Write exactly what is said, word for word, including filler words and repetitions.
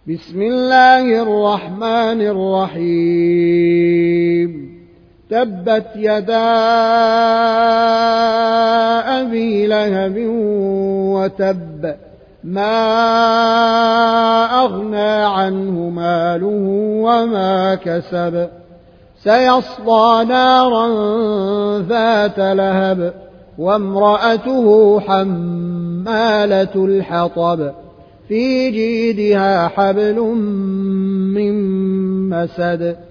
بسم الله الرحمن الرحيم تبت يدا أبي لهب وتب ما أغنى عنه ماله وما كسب سيصلى نارا ذات لهب وامرأته حمالة الحطب في جيدها حبل من مسد